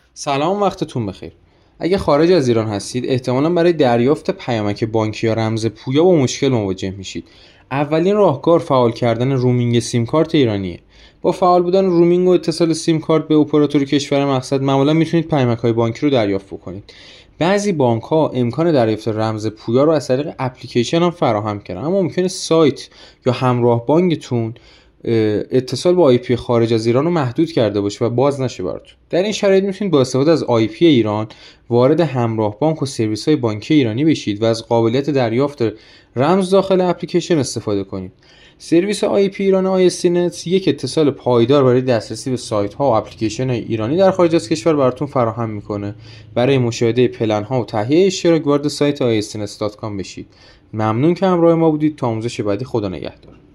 سلام، وقتتون بخیر. اگه خارج از ایران هستید احتمالاً برای دریافت پیامک بانکی یا رمز پویا با مشکل مواجه میشید. اولین راهکار فعال کردن رومینگ سیم کارت ایرانیه. با فعال بودن رومینگ و اتصال سیم کارت به اپراتور کشور مقصد معمولا میتونید پیامک‌های بانکی رو دریافت بکنید. بعضی بانک‌ها امکان دریافت رمز پویا رو از طریق اپلیکیشن هم فراهم کردن، اما ممکنه سایت یا همراه بانکتون اتصال با آی پی خارج از ایران رو محدود کرده باشه و باز نشه براتون. در این شرایط میتونید با استفاده از آی پی ایران وارد همراه بانک و سرویس های بانکی ایرانی بشید و از قابلیت دریافت رمز داخل اپلیکیشن استفاده کنید. سرویس آی پی ایران آیستینت یک اتصال پایدار برای دسترسی به سایت ها و اپلیکیشن های ایرانی در خارج از کشور براتون فراهم میکنه. برای مشاهده پلن ها و تهیه اشتراک وارد سایت istinets.com بشید. ممنون که همراه ما بودید. تا آموزش بعدی، خدا نگهدار.